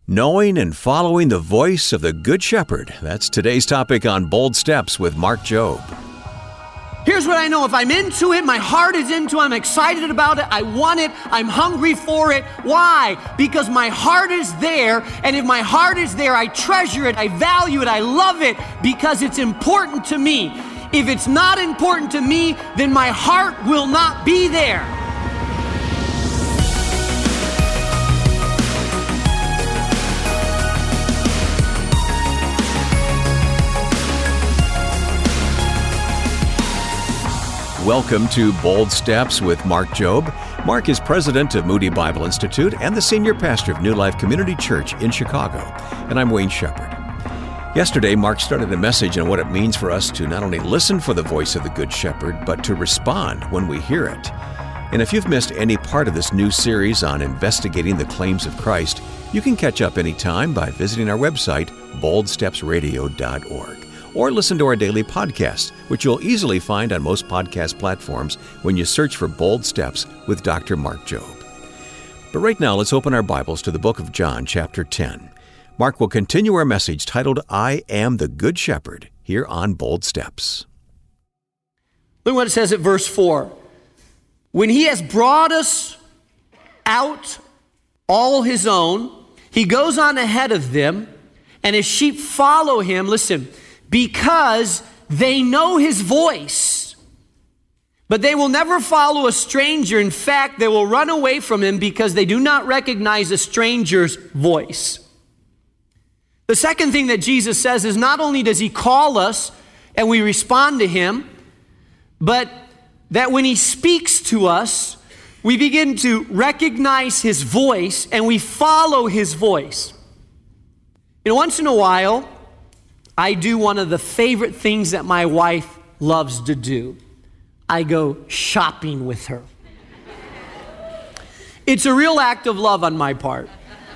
Knowing and following the voice of the Good Shepherd. That's today's topic on Bold Steps with Mark Jobe. Here's what I know. If I'm into it, my heart is into it, I'm excited about it, I want it, I'm hungry for it. Why? Because my heart is there, and if my heart is there, I treasure it, I value it, I love it, because it's important to me. If it's not important to me, then my heart will not be there. Welcome to Bold Steps with Mark Jobe. Mark is president of Moody Bible Institute and the senior pastor of New Life Community Church in Chicago. And I'm Wayne Shepherd. Yesterday, Mark started a message on what it means for us to not only listen for the voice of the Good Shepherd, but to respond when we hear it. And if you've missed any part of this new series on investigating the claims of Christ, you can catch up anytime by visiting our website, boldstepsradio.org. Or listen to our daily podcast, which you'll easily find on most podcast platforms when you search for Bold Steps with Dr. Mark Jobe. But right now, let's open our Bibles to the book of John, chapter 10. Mark will continue our message titled, I Am the Good Shepherd, here on Bold Steps. Look what it says at verse 4. When he has brought us out all his own, he goes on ahead of them, and his sheep follow him. Listen, because they know his voice. But they will never follow a stranger. In fact, they will run away from him because they do not recognize a stranger's voice. The second thing that Jesus says is not only does he call us and we respond to him, but that when he speaks to us, we begin to recognize his voice and we follow his voice. You know, once in a while, I do one of the favorite things that my wife loves to do. I go shopping with her. It's a real act of love on my part.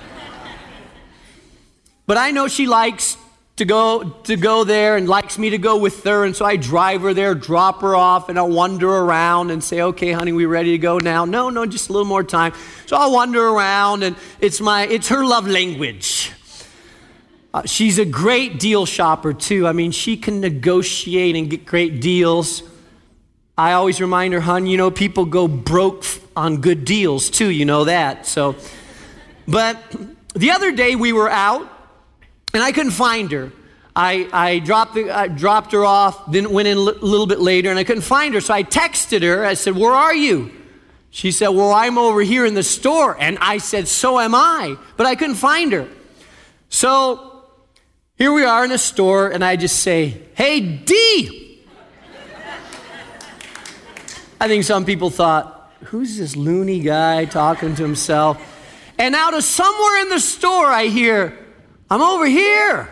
But I know she likes to go there and likes me to go with her, and so I drive her there, drop her off, and I'll wander around and say, okay, honey, we ready to go now? No, just a little more time. So I'll wander around, and it's her love language. She's a great deal shopper, too. I mean, she can negotiate and get great deals. I always remind her, hon, you know, people go broke on good deals, too. You know that. But the other day we were out, and I couldn't find her. I dropped her off, then went in a little bit later, and I couldn't find her. So I texted her. I said, where are you? She said, well, I'm over here in the store. And I said, so am I. But I couldn't find her. So here we are in a store, and I just say, hey, D! I think some people thought, who's this loony guy talking to himself? And out of somewhere in the store, I hear, I'm over here.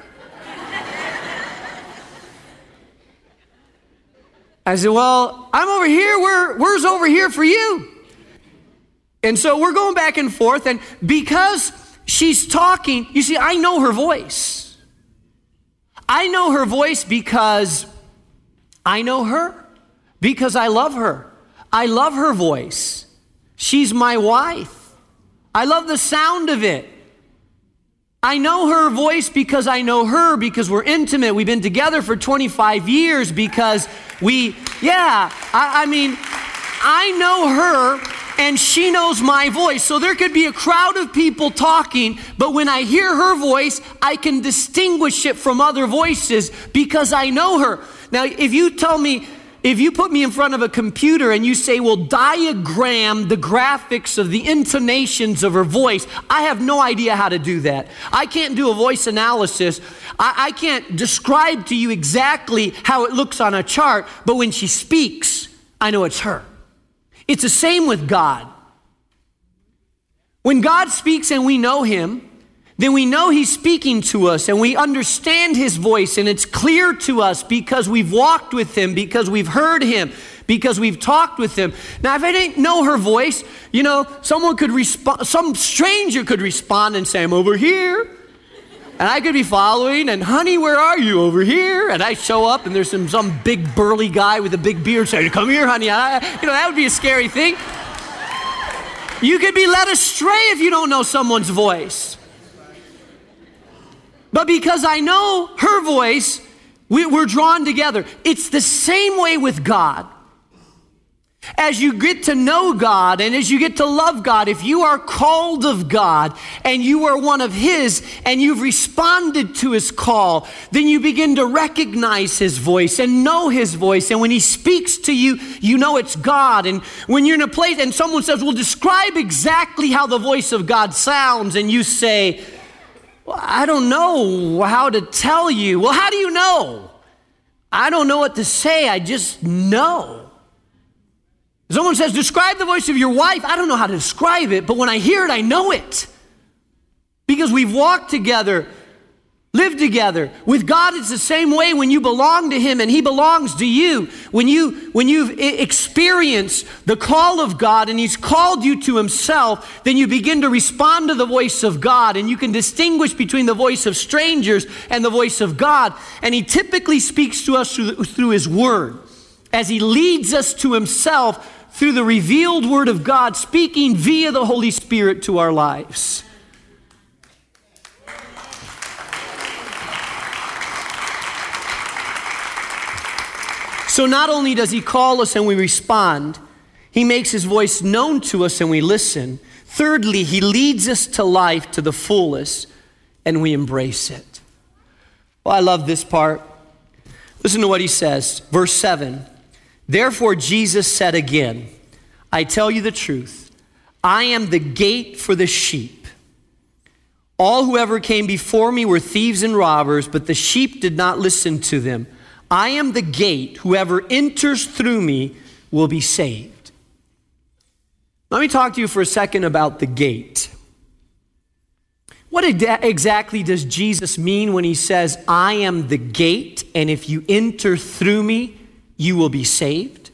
I said, well, I'm over here. Where's over here for you? And so we're going back and forth, and because she's talking, you see, I know her voice. I know her voice because I know her, because I love her. I love her voice. She's my wife. I love the sound of it. I know her voice because I know her, because we're intimate. We've been together for 25 years because I know her and she knows my voice. So there could be a crowd of people talking, but when I hear her voice, I can distinguish it from other voices because I know her. Now, if you put me in front of a computer and you say, well, diagram the graphics of the intonations of her voice, I have no idea how to do that. I can't do a voice analysis. I can't describe to you exactly how it looks on a chart, but when she speaks, I know it's her. It's the same with God. When God speaks and we know him, then we know he's speaking to us and we understand his voice, and it's clear to us because we've walked with him, because we've heard him, because we've talked with him. Now, if I didn't know her voice, you know, some stranger could respond and say, I'm over here. And I could be following, and honey, where are you? Over here. And I show up, and there's some big burly guy with a big beard saying, come here, honey. That would be a scary thing. You could be led astray if you don't know someone's voice. But because I know her voice, we're drawn together. It's the same way with God. As you get to know God and as you get to love God, if you are called of God and you are one of His and you've responded to His call, then you begin to recognize His voice and know His voice. And when He speaks to you, you know it's God. And when you're in a place and someone says, well, describe exactly how the voice of God sounds, and you say, well, I don't know how to tell you. Well, how do you know? I don't know what to say. I just know. Someone says, describe the voice of your wife. I don't know how to describe it, but when I hear it, I know it. Because we've walked together, lived together. With God, it's the same way. When you belong to Him and He belongs to you, when you've experienced the call of God and He's called you to Himself, then you begin to respond to the voice of God, and you can distinguish between the voice of strangers and the voice of God. And He typically speaks to us through His Word, as He leads us to Himself through the revealed Word of God, speaking via the Holy Spirit to our lives. So not only does He call us and we respond, He makes His voice known to us and we listen. Thirdly, He leads us to life to the fullest and we embrace it. Well, I love this part. Listen to what He says. Verse 7. Therefore Jesus said again, I tell you the truth, I am the gate for the sheep. All who ever came before me were thieves and robbers, but the sheep did not listen to them. I am the gate. Whoever enters through me will be saved. Let me talk to you for a second about the gate. What exactly does Jesus mean when He says, I am the gate, and if you enter through me, you will be saved?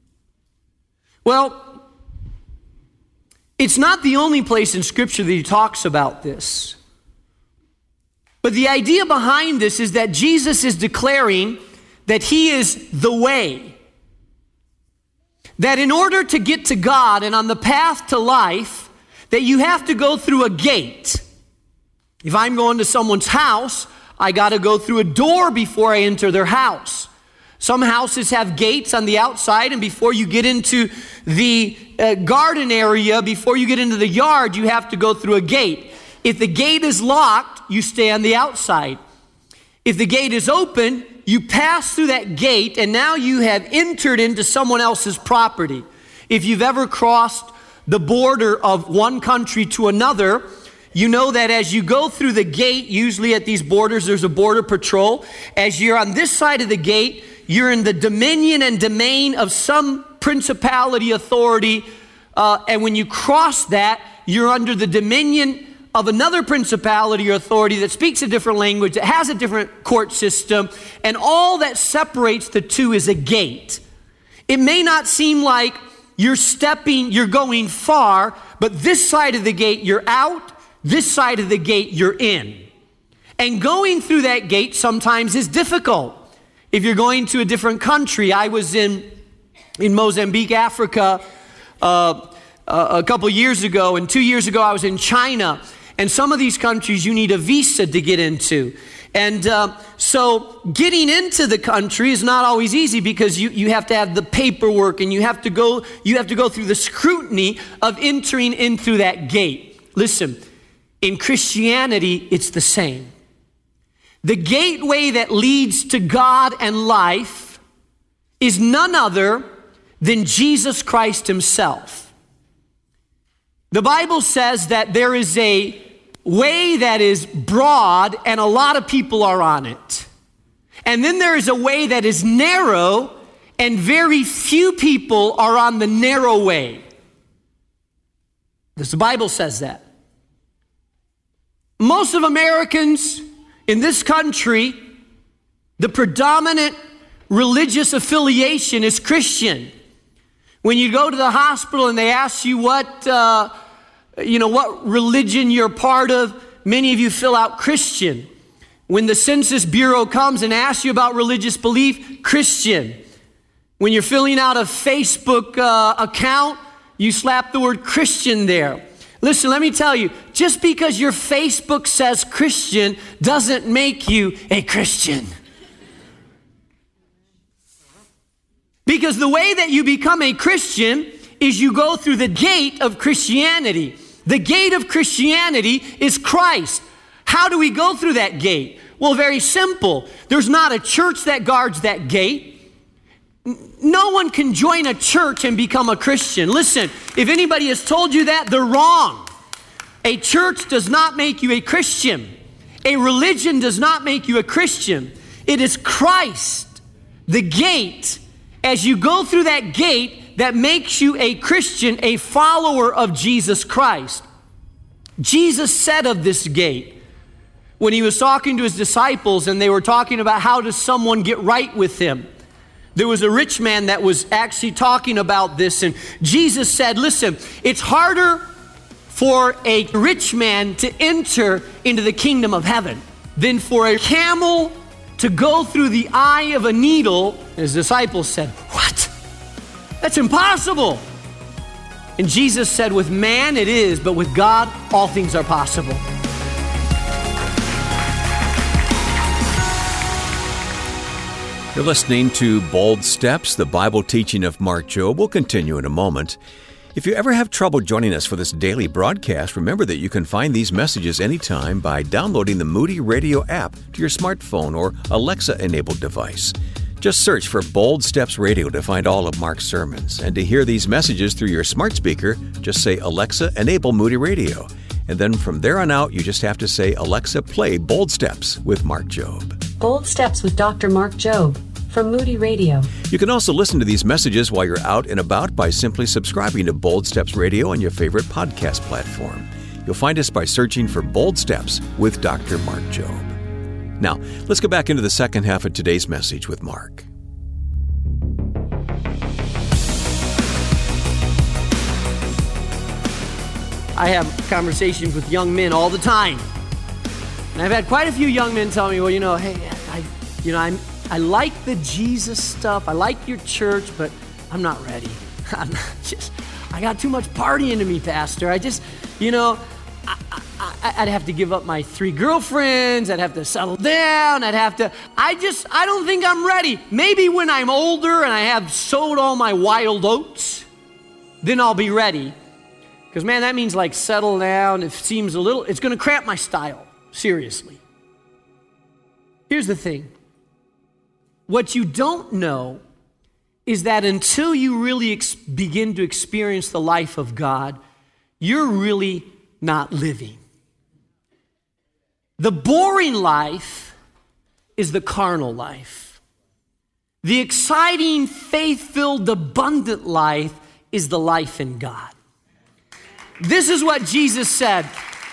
Well, it's not the only place in Scripture that He talks about this. But the idea behind this is that Jesus is declaring that He is the way. That in order to get to God and on the path to life, that you have to go through a gate. If I'm going to someone's house, I got to go through a door before I enter their house. Some houses have gates on the outside, and before you get into the garden area, before you get into the yard, you have to go through a gate. If the gate is locked, you stay on the outside. If the gate is open, you pass through that gate, and now you have entered into someone else's property. If you've ever crossed the border of one country to another, you know that as you go through the gate, usually at these borders, there's a border patrol. As you're on this side of the gate, you're in the dominion and domain of some principality, authority, and when you cross that, you're under the dominion of another principality or authority that speaks a different language, that has a different court system, and all that separates the two is a gate. It may not seem like you're going far, but this side of the gate you're out, this side of the gate you're in. And going through that gate sometimes is difficult. If you're going to a different country, I was in Mozambique, Africa, a couple years ago, and 2 years ago I was in China. And some of these countries you need a visa to get into. And so getting into the country is not always easy because you have to have the paperwork and you have to go through the scrutiny of entering in through that gate. Listen, in Christianity, it's the same. The gateway that leads to God and life is none other than Jesus Christ Himself. The Bible says that there is a way that is broad and a lot of people are on it. And then there is a way that is narrow and very few people are on the narrow way. The Bible says that. Most of Americans in this country, the predominant religious affiliation is Christian. When you go to the hospital and they ask you what religion you're part of, many of you fill out Christian. When the Census Bureau comes and asks you about religious belief, Christian. When you're filling out a Facebook account, you slap the word Christian there. Listen, let me tell you, just because your Facebook says Christian doesn't make you a Christian. Because the way that you become a Christian is you go through the gate of Christianity. The gate of Christianity is Christ. How do we go through that gate? Well, very simple. There's not a church that guards that gate. No one can join a church and become a Christian. Listen, if anybody has told you that, they're wrong. A church does not make you a Christian. A religion does not make you a Christian. It is Christ, the gate. As you go through that gate, that makes you a Christian, a follower of Jesus Christ. Jesus said of this gate, when he was talking to his disciples and they were talking about how does someone get right with him, there was a rich man that was actually talking about this, and Jesus said, listen, it's harder for a rich man to enter into the kingdom of heaven than for a camel to go through the eye of a needle. His disciples said, what? That's impossible. And Jesus said, with man it is, but with God all things are possible. You're listening to Bold Steps, the Bible teaching of Mark Jobe. We'll continue in a moment. If you ever have trouble joining us for this daily broadcast, remember that you can find these messages anytime by downloading the Moody Radio app to your smartphone or Alexa-enabled device. Just search for Bold Steps Radio to find all of Mark's sermons. And to hear these messages through your smart speaker, just say, Alexa, enable Moody Radio. And then from there on out, you just have to say, Alexa, play Bold Steps with Mark Jobe. Bold Steps with Dr. Mark Jobe from Moody Radio. You can also listen to these messages while you're out and about by simply subscribing to Bold Steps Radio on your favorite podcast platform. You'll find us by searching for Bold Steps with Dr. Mark Jobe. Now, let's go back into the second half of today's message with Mark. I have conversations with young men all the time. And I've had quite a few young men tell me, well, hey, I like the Jesus stuff. I like your church, but I'm not ready. I got too much partying in me, Pastor. I'd have to give up my 3 girlfriends. I'd have to settle down. I don't think I'm ready. Maybe when I'm older and I have sowed all my wild oats, then I'll be ready. Because, man, that means like settle down. It seems it's going to cramp my style. Seriously. Here's the thing. What you don't know is that until you really begin to experience the life of God, you're really not living. The boring life is the carnal life. The exciting, faith-filled, abundant life is the life in God. This is what Jesus said.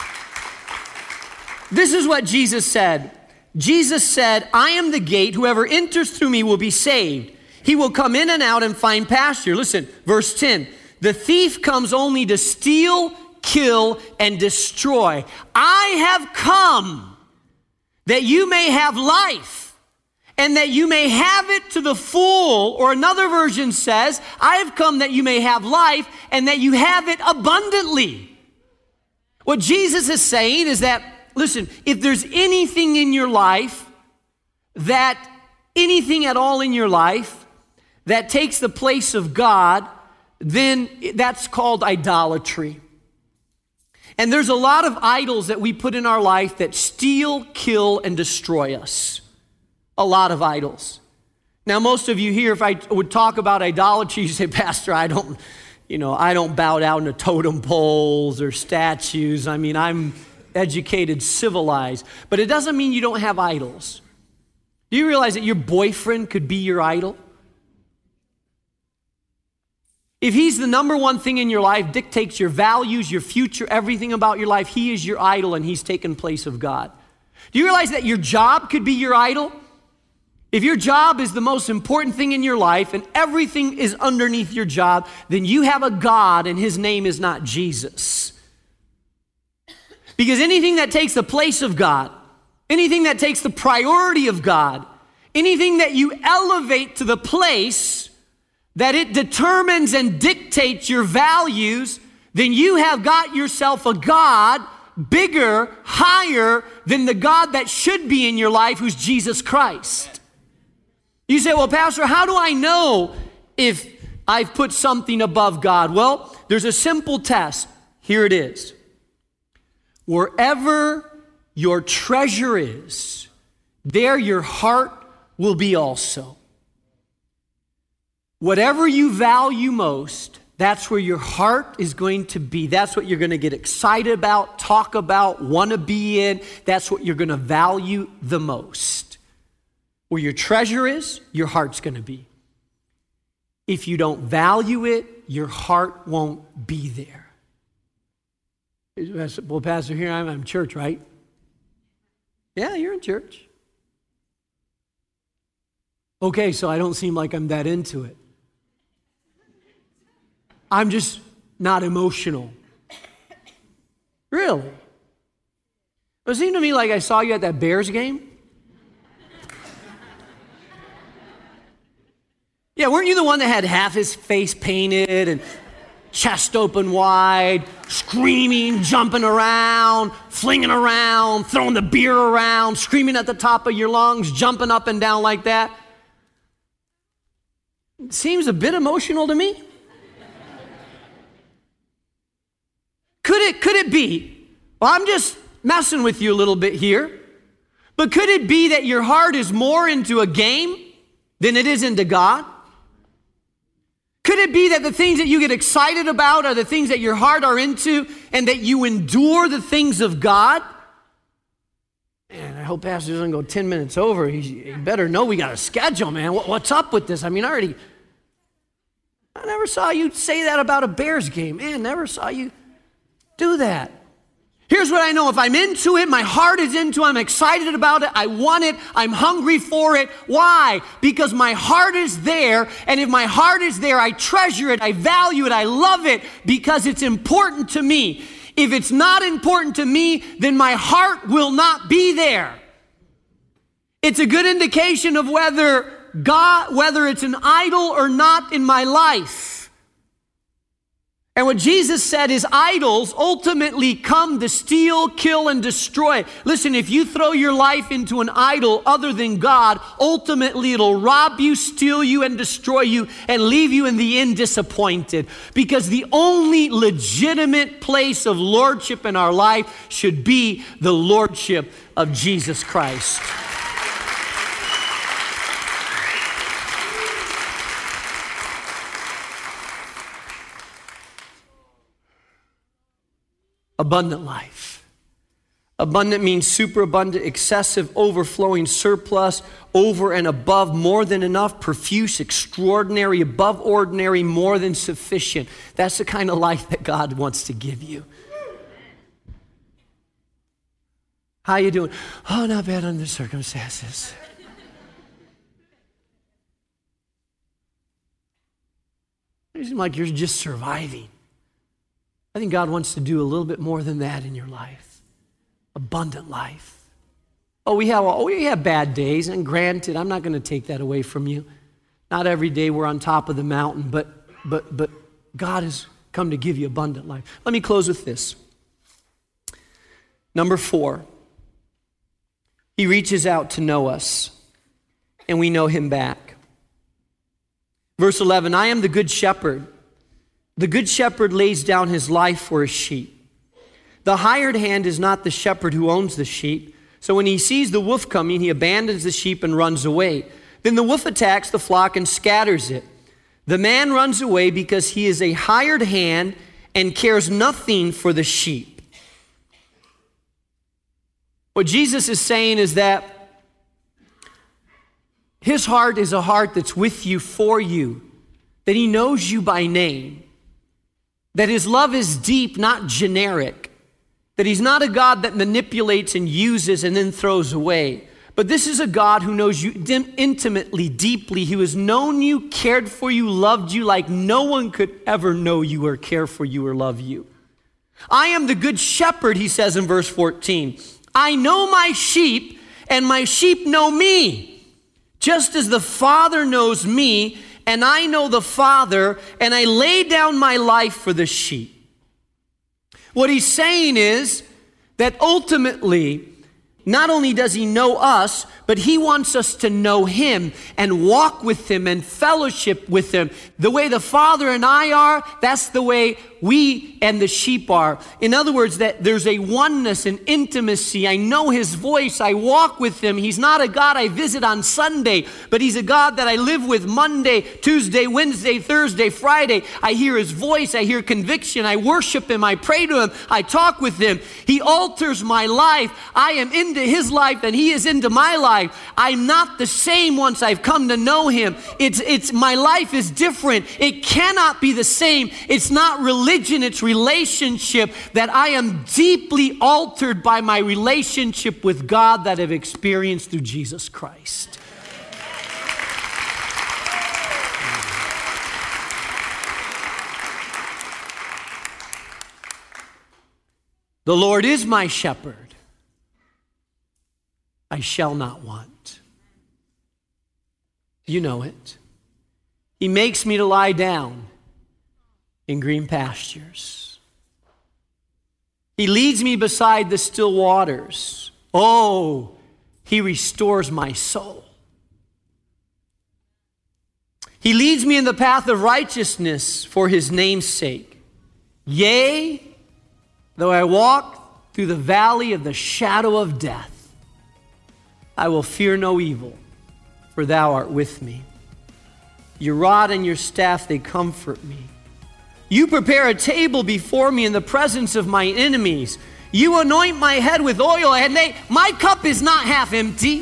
This is what Jesus said. Jesus said, I am the gate. Whoever enters through me will be saved. He will come in and out and find pasture. Listen, verse 10. The thief comes only to steal, kill, and destroy. I have come that you may have life and that you may have it to the full. Or another version says, I have come that you may have life and that you have it abundantly. What Jesus is saying is that, listen, if there's anything in your life, anything at all in your life that takes the place of God, then that's called idolatry. And there's a lot of idols that we put in our life that steal, kill, and destroy us. A lot of idols. Now, most of you here, if I would talk about idolatry, you say, Pastor, I don't bow down to totem poles or statues. I'm educated, civilized. But it doesn't mean you don't have idols. Do you realize that your boyfriend could be your idol? If he's the number one thing in your life, dictates your values, your future, everything about your life, he is your idol and he's taken place of God. Do you realize that your job could be your idol? If your job is the most important thing in your life and everything is underneath your job, then you have a God and his name is not Jesus. Because anything that takes the place of God, anything that takes the priority of God, anything that you elevate to the place that it determines and dictates your values, then you have got yourself a God bigger, higher than the God that should be in your life, who's Jesus Christ. You say, well, Pastor, how do I know if I've put something above God? Well, there's a simple test. Here it is. Wherever your treasure is, there your heart will be also. Whatever you value most, that's where your heart is going to be. That's what you're going to get excited about, talk about, want to be in. That's what you're going to value the most. Where your treasure is, your heart's going to be. If you don't value it, your heart won't be there. Well, Pastor, here I'm in church, right? Yeah, you're in church. Okay, so I don't seem like I'm that into it. I'm just not emotional. Really? It seemed to me like I saw you at that Bears game. Yeah, weren't you the one that had half his face painted and chest open wide, screaming, jumping around, flinging around, throwing the beer around, screaming at the top of your lungs, jumping up and down like that? It seems a bit emotional to me. Could it be, well, I'm just messing with you a little bit here, but could it be that your heart is more into a game than it is into God? Could it be that the things that you get excited about are the things that your heart are into and that you endure the things of God? Man, I hope Pastor doesn't go 10 minutes over. He better know we got a schedule, man. What's up with this? I mean, I never saw you say that about a Bears game. Man, never saw you do that. Here's what I know. If I'm into it, my heart is into it, I'm excited about it, I want it, I'm hungry for it. Why? Because my heart is there, and if my heart is there, I treasure it, I value it, I love it, because it's important to me. If it's not important to me, then my heart will not be there. It's a good indication of whether it's an idol or not in my life. And what Jesus said is idols ultimately come to steal, kill, and destroy. Listen, if you throw your life into an idol other than God, ultimately it'll rob you, steal you, and destroy you, and leave you in the end disappointed. Because the only legitimate place of lordship in our life should be the lordship of Jesus Christ. Abundant life. Abundant means superabundant, excessive, overflowing, surplus, over and above, more than enough, profuse, extraordinary, above ordinary, more than sufficient. That's the kind of life that God wants to give you. How you doing? Oh, not bad under the circumstances. It seems like you're just surviving. I think God wants to do a little bit more than that in your life. Abundant life. We have bad days, and granted, I'm not going to take that away from you. Not every day we're on top of the mountain, but God has come to give you abundant life. Let me close with this. Number 4, He reaches out to know us, and we know Him back. Verse 11, I am the good shepherd. The good shepherd lays down his life for his sheep. The hired hand is not the shepherd who owns the sheep. So when he sees the wolf coming, he abandons the sheep and runs away. Then the wolf attacks the flock and scatters it. The man runs away because he is a hired hand and cares nothing for the sheep. What Jesus is saying is that His heart is a heart that's with you, for you, that He knows you by name. That His love is deep, not generic. That He's not a God that manipulates and uses and then throws away. But this is a God who knows you intimately, deeply, who has known you, cared for you, loved you like no one could ever know you or care for you or love you. I am the good shepherd, He says in verse 14. I know my sheep, and my sheep know me. Just as the Father knows me, and I know the Father, and I lay down my life for the sheep. What he's saying is that ultimately, not only does he know us, but he wants us to know him and walk with him and fellowship with him. The way the Father and I are, that's the way we and the sheep are. In other words, that there's a oneness and intimacy. I know his voice. I walk with him. He's not a God I visit on Sunday, but he's a God that I live with Monday, Tuesday, Wednesday, Thursday, Friday. I hear his voice. I hear conviction. I worship him. I pray to him. I talk with him. He alters my life. I am into his life and he is into my life. I'm not the same once I've come to know him. It's my life is different. It cannot be the same. It's not religion, it's relationship, that I am deeply altered by my relationship with God that I've experienced through Jesus Christ. The Lord is my shepherd. I shall not want. You know it. He makes me to lie down in green pastures. He leads me beside the still waters. Oh, he restores my soul. He leads me in the path of righteousness for his name's sake. Yea, though I walk through the valley of the shadow of death, I will fear no evil, for thou art with me. Your rod and your staff, they comfort me. You prepare a table before me in the presence of my enemies. You anoint my head with oil, and my cup is not half empty.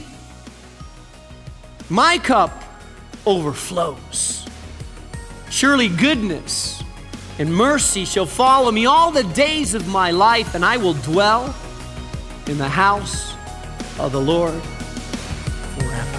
My cup overflows. Surely goodness and mercy shall follow me all the days of my life, and I will dwell in the house of the Lord forever.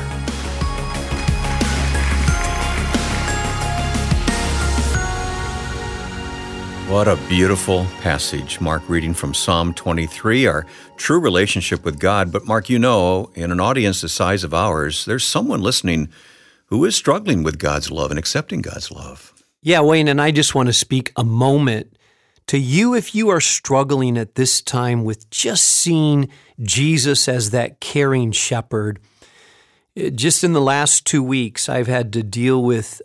What a beautiful passage. Mark reading from Psalm 23, our true relationship with God. But Mark, you know, in an audience the size of ours, there's someone listening who is struggling with God's love and accepting God's love. Yeah, Wayne, and I just want to speak a moment to you if you are struggling at this time with just seeing Jesus as that caring shepherd. Just in the last 2 weeks, I've had to deal with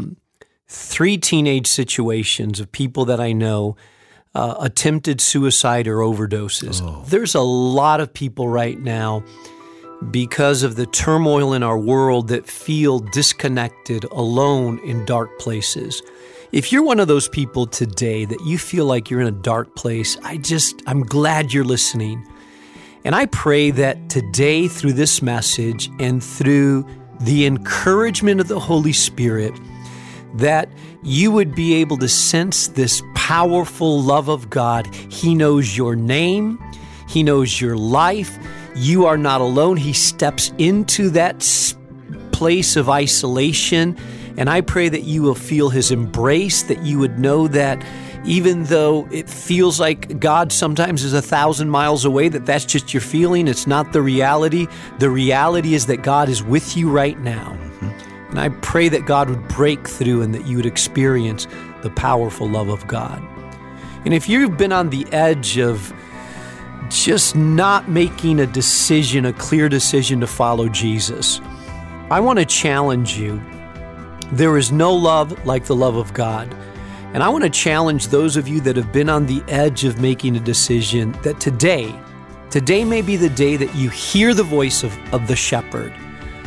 3 teenage situations of people that I know attempted suicide or overdoses. Oh. There's a lot of people right now, because of the turmoil in our world, that feel disconnected, alone in dark places. If you're one of those people today that you feel like you're in a dark place, I'm glad you're listening. And I pray that today, through this message and through the encouragement of the Holy Spirit, that you would be able to sense this powerful love of God. He knows your name. He knows your life. You are not alone. He steps into that place of isolation. And I pray that you will feel his embrace, that you would know that even though it feels like God sometimes is 1,000 miles away, that's just your feeling. It's not the reality. The reality is that God is with you right now. And I pray that God would break through and that you would experience the powerful love of God. And if you've been on the edge of just not making a decision, a clear decision to follow Jesus, I want to challenge you. There is no love like the love of God. And I want to challenge those of you that have been on the edge of making a decision that today may be the day that you hear the voice of the shepherd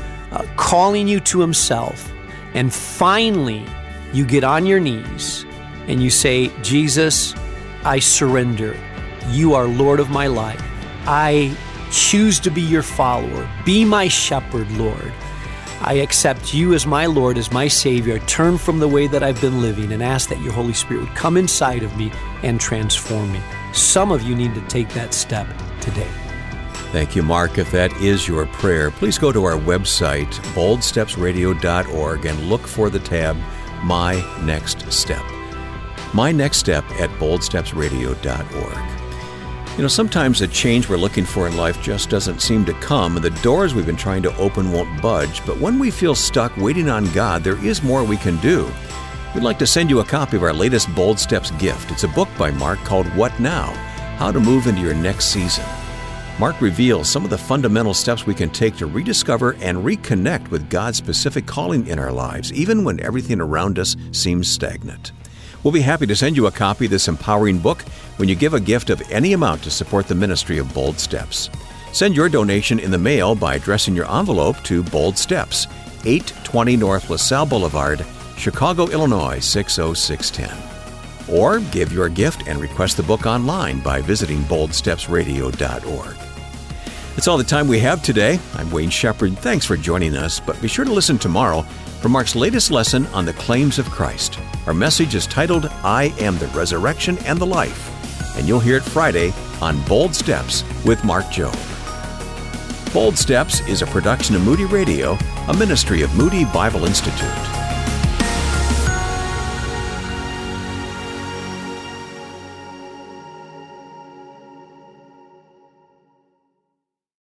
calling you to himself. And finally, you get on your knees and you say, Jesus, I surrender. You are Lord of my life. I choose to be your follower. Be my shepherd, Lord. I accept you as my Lord, as my Savior. I turn from the way that I've been living and ask that your Holy Spirit would come inside of me and transform me. Some of you need to take that step today. Thank you, Mark. If that is your prayer, please go to our website, boldstepsradio.org, and look for the tab, My Next Step. My Next Step at boldstepsradio.org. You know, sometimes the change we're looking for in life just doesn't seem to come, and the doors we've been trying to open won't budge. But when we feel stuck waiting on God, there is more we can do. we'd like to send you a copy of our latest Bold Steps gift. It's a book by Mark called What Now? How to Move into Your Next Season. Mark reveals some of the fundamental steps we can take to rediscover and reconnect with God's specific calling in our lives, even when everything around us seems stagnant. We'll be happy to send you a copy of this empowering book when you give a gift of any amount to support the ministry of Bold Steps. Send your donation in the mail by addressing your envelope to Bold Steps, 820 North LaSalle Boulevard, Chicago, Illinois, 60610. Or give your gift and request the book online by visiting boldstepsradio.org. That's all the time we have today. I'm Wayne Shepherd. Thanks for joining us, but be sure to listen tomorrow for Mark's latest lesson on the claims of Christ. Our message is titled, I Am the Resurrection and the Life, and you'll hear it Friday on Bold Steps with Mark Jobe. Bold Steps is a production of Moody Radio, a ministry of Moody Bible Institute.